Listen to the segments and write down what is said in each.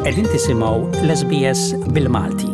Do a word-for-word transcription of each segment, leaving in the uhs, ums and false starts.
Qegħdin tisimgħu l-S B S bil-Malti.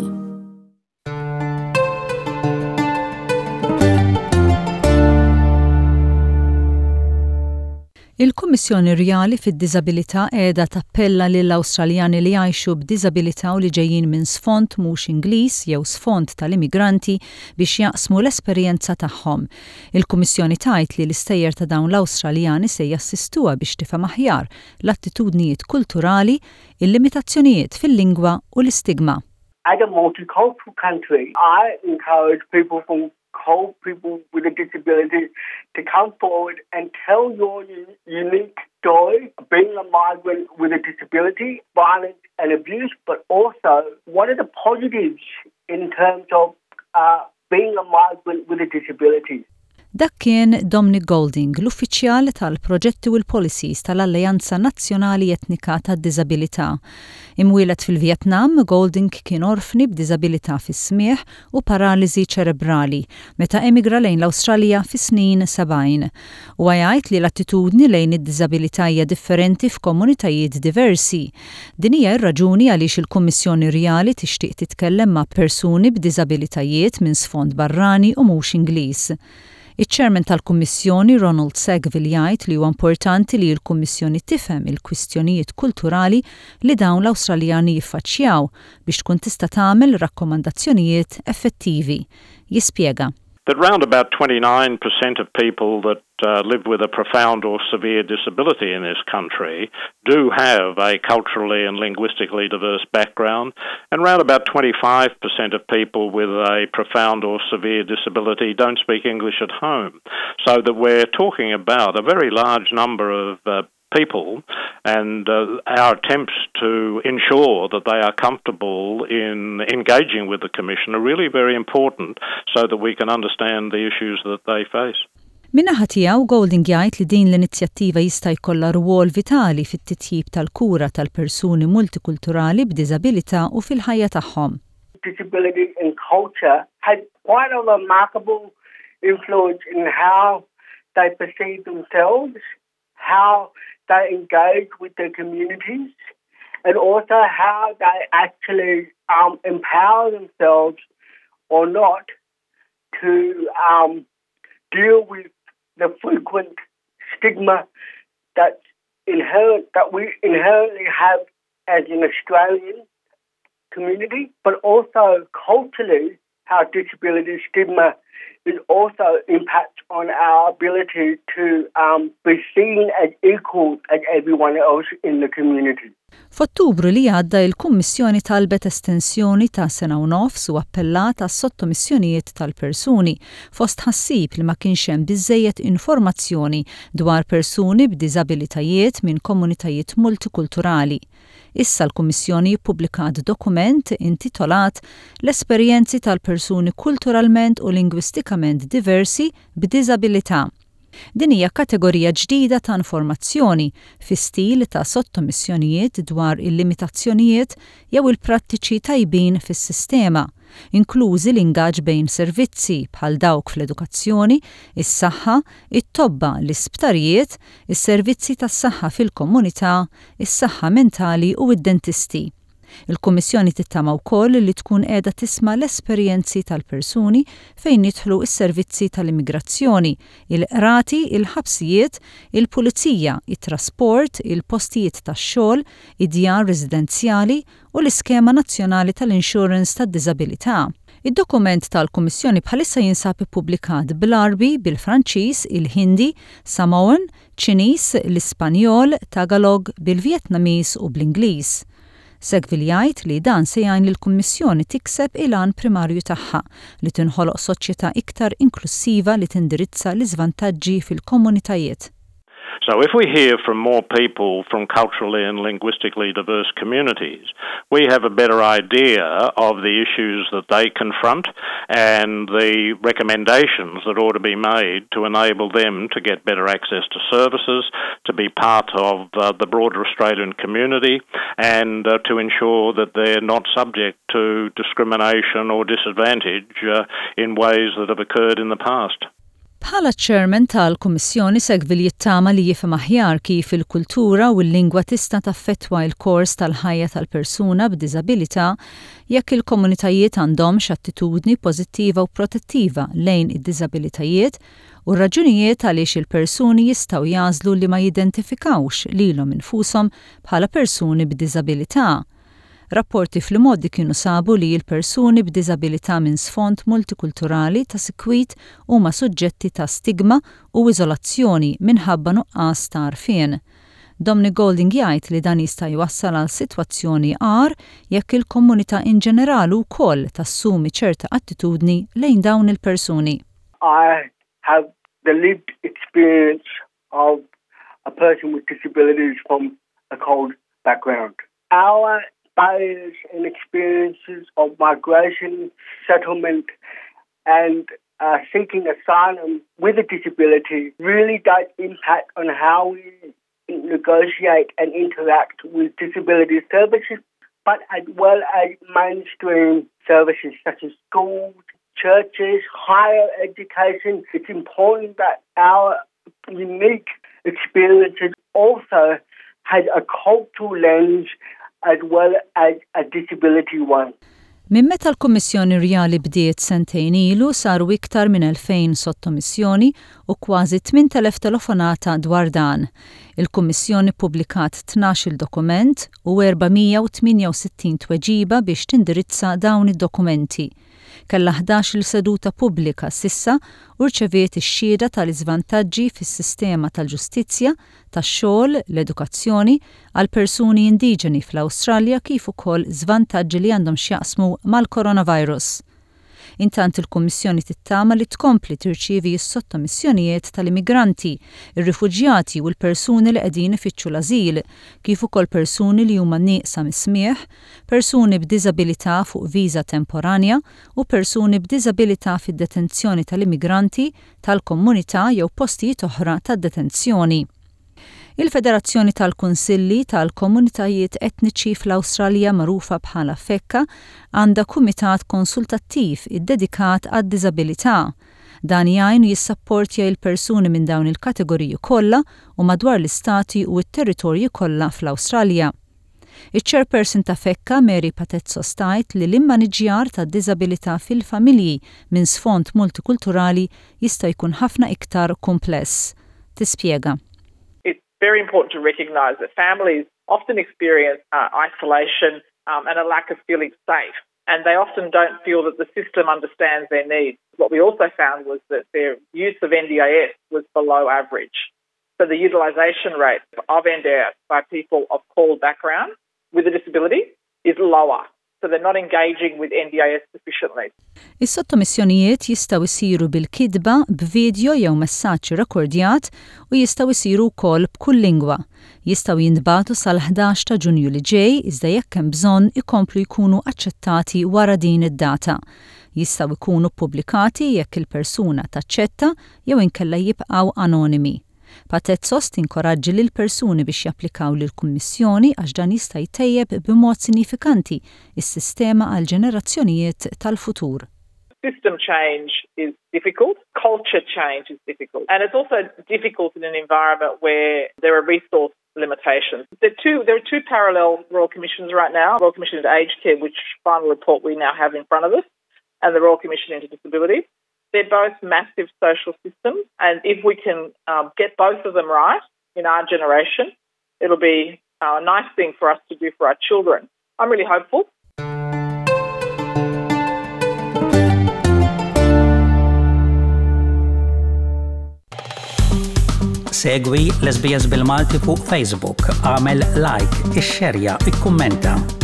Il-Kummissjoni Rjali fid-Diżabilità qiegħda tappella lill-Awstraljani li jgħixu b'diżabilità u li ġejjin minn sfond mhux Ingliż jew sfond tal-immigranti biex jaqsmu l-esperjenza tagħhom. Il-Kummissjoni tgħid li l-istejjer ta' dawn l-Awstraljani se jassistuha biex tifhem aħjar l-attitudnijiet kulturali, il-limitazzjonijiet fil-lingwa u l-istigma. As a multicultural country, I encourage people from whole people with a disability to come forward and tell your unique story of being a migrant with a disability, violence and abuse, but also what are the positives in terms of uh, being a migrant with a disability. Dak kien Dominic Golding, l-uffiċjal tal-proġetti u l-policies tal-Alleanza Nazzjonali Etnika tad-Diżabilità. Imwieled fil-Vjetnam, Golding kien orfni b'diżabilità fis-smieħ u paraliżi ċerebrali meta emigra lejn l-Awstralja fis-snin sebgħin. U jgħid li l-attitudni lejn id-diżabilità hija differenti f'komunitajiet diversi. Din hija r-raġuni għaliex il-Kummissjoni Rjali tixtieq titkellem ma' persuni b'diżabilitajiet minn sfond barrani u mhux Ingliż. Iċ-Chairman tal-Kummissjoni Ronald Segville jgħid li huwa importanti li l-Kummissjoni tifhem il-kwistjonijiet kulturali li dawn l-Awstraljani jiffaċċjaw biex tkun tista' tagħmel rakkomandazzjonijiet effettivi. Jispjega. That round about twenty-nine percent of people that uh, live with a profound or severe disability in this country do have a culturally and linguistically diverse background, and round about twenty-five percent of people with a profound or severe disability don't speak English at home. So that we're talking about a very large number of uh, people, and uh, our attempts to ensure that they are comfortable in engaging with the Commission are really very important so that we can understand the issues that they face. Min-naħa tiegħu Golding jgħid li din l-inizjattiva jista' jkollha rwol vitali fit-titjib tal-kura tal-persuni multikulturali b'diżabilità u fil-ħajja tagħhom. Disability and culture has quite a remarkable influence in how they perceive themselves, how they engage with their communities, and also how they actually um, empower themselves or not to um, deal with the frequent stigma that's inherent, that we inherently have as an Australian community, but also culturally how disability stigma it also impacts on our ability to um, be seen as equal as everyone else in the community. F'Ottubru li għadda il-Kummissjoni talbet estensjoni ta' sena u nofs u appellata sottomissjonijiet tal-persuni fost ħassib li ma kienx hemm biżżejjed informazzjoni dwar persuni b'diżabilitajiet minn komunitajiet multikulturali. Issa l-Kummissjoni ppubblikat dokument intitolat L-esperjenzi tal-persuni kulturalment u lingwistikament diversi b'diżabilità. Din hija kategorija ġdida ta' informazzjoni fi stil ta' sottomissjonijiet dwar il-limitazzjonijiet jew il-prattiċi tajbin fis-sistema, inklużi l-ingaġġ bejn servizzi bħal dawk fl-edukazzjoni, is-saħħa, it-tobba, l-isptarijiet, is-servizzi tas-saħħa fil-komunità, is-saħħa mentali u id-dentisti. Il-Kummissjoni tittama wkoll li tkun qiegħda tisma' l-esperjenzi tal-persuni fejn jidħlu s-servizzi tal-immigrazzjoni, il-qrati, il-ħabsijiet, il-pulizija, it-trasport, il-postijiet tax-xogħol, id-djar residenzjali u l-iskema nazzjonali tal-insurance tad-diżabilità. Id-dokument tal-Kummissjoni bħalissa jinsab ippubblikat bil-Arbi, bil-Franċiż, il-Hindi, Samoan, Ċiniż, l-Ispanjol, Tagalog, bil-Vjetnamiż u bl-Ingliż. Segville jgħid li dan se jgħin lill-Kummissjoni tikseb il-għan primarju tagħha li tinħoloq soċjetà iktar inklusiva li tindirizza l-iżvantaġġi fil-komunitajiet. So if we hear from more people from culturally and linguistically diverse communities, we have a better idea of the issues that they confront and the recommendations that ought to be made to enable them to get better access to services, to be part of uh, the broader Australian community, and uh, to ensure that they're not subject to discrimination or disadvantage uh, in ways that have occurred in the past. Bħala chairman tal-Kummissjoni segvi li jittama li jifhem aħjar kif il-kultura u l-lingwa tista' taffettwa l-kors tal-ħajja tal-persuna b'diżabilità jekk il-komunitajiet għandhomx attitudni pożittiva u protettiva lejn id-diżabilitajiet u r-raġunijiet għaliex il-persuni jistgħu jażlu li ma jidentifikawx lilhom infushom bħala persuni b'diżabilità. Rapporti fl-modi kienu sabu li l-persuni b'diżabilità minn sfond multikulturali ta' sikwit huma suġġetti ta' stigma u iżolazzjoni minħabba nuqqas ta' għarfien. Dominic Golding jgħid li dan jista' jwassal għal sitwazzjoni għar jekk il-komunità in ġenerali wkoll tassumi ċerta attitudni lejn dawn il-persuni. I have the lived experience of a person with disabilities from a cold background. Our barriers and experiences of migration, settlement, and uh, seeking asylum with a disability really does impact on how we negotiate and interact with disability services, but as well as mainstream services such as schools, churches, higher education. It's important that our unique experiences also has a cultural lens as well as a disability one. Min meta l-Kummissjoni Rjali bdiet sentejn ilu saru iktar minn elfejn sottomissjoni u kważi tmien telef telefonata dwar dan. Il-Kummissjoni ppubblikat tnax-il dokument u erbamija u tminja u sittin tweġiba biex tindirizza dawn id-dokumenti. Kella ħdax-il seduta pubblika sissa u rċeviet ix-xhieda tal-iżvantaġġi fis-sistema tal-ġustizzja, tax-xogħol, l-edukazzjoni għal persuni indiġeni fl-Awstralja kif ukoll żvantaġġi li għandhom x'jaqsmu mal-coronavirus. Intant il-Kummissjoni tittama li tkompli tirċievi s-sottomissjonijiet tal-immigranti, ir-rifuġjati u l-persuni li qegħdin ifittxu l-ażil, kif ukoll persuni li huma nieqsa mis-smieħ, persuni b'diżabilità fuq viża temporanja u persuni b'diżabilità fid-detenzjoni tal-immigranti tal-komunità jew postijiet oħra tad-detenzjoni. Il-Federazzjoni tal-Kunsilli tal-Komunitajiet Etniċi fl-Awstralja magħrufa bħala fekka għandha kumitat konsultattiv iddedikat għad-diżabilità. Dan jgħin jissapportja l-persuni minn dawn il-kategoriji kollha u madwar l-istati u t-territorji kollha fl-Awstralja. Iċ-chairperson ta' fekka Mary Patezzo stajt li l-immaniġġjar tad-diżabilità fil-familji minn sfond multikulturali jista' jkun ħafna iktar kumpless. Tispjega. Very important to recognise that families often experience uh, isolation um, and a lack of feeling safe, and they often don't feel that the system understands their needs. What we also found was that their use of N D I S was below average. So the utilisation rate of N D I S by people of called background with a disability is lower. So they're not engaging with N D I S sufficiently. Is-sottomissjonijiet jistgħu jsiru bil-kidba, b'video jew messaġġ rekordjat u jistgħu jsiru wkoll b'kull lingwa. Jistgħu jinbagħtu sal-ħdax ta' Ġunju li ġej iżda jekk hemm bżonn ikomplu jkunu aċċettati wara din id-data. Jistgħu jkunu ppubblikati jekk il-persuna taċċetta jew inkella jibqgħu anonimi. Patezzo tinkoraġġi lil persuni biex japplikaw lill-Kummissjoni għax dan jista' jtejjeb b'mod sinifikanti is-sistema għal ġenerazzjonijiet tal-futur. System change is difficult, culture change is difficult, and it's also difficult in an environment where there are resource limitations. There are two, there are two parallel Royal Commissions right now, Royal Commission into Aged Care, which final report we now have in front of us, and the Royal Commission into Disability. They're both massive social systems, and if we can um, get both of them right in our generation, it'll be a nice thing for us to do for our children. I'm really hopeful. Segwi l-S B S bil-Malti fuq Facebook, għamel like, ixxerja, ikkummenta.